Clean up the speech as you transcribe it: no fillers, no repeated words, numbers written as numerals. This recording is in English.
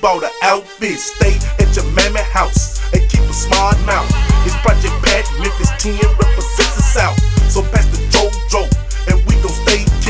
bought an outfit, stay at your mammy house and keep a smart mouth. It's Project Pat, Memphis 10 represents the South. So pass the JoJo and we gon' stay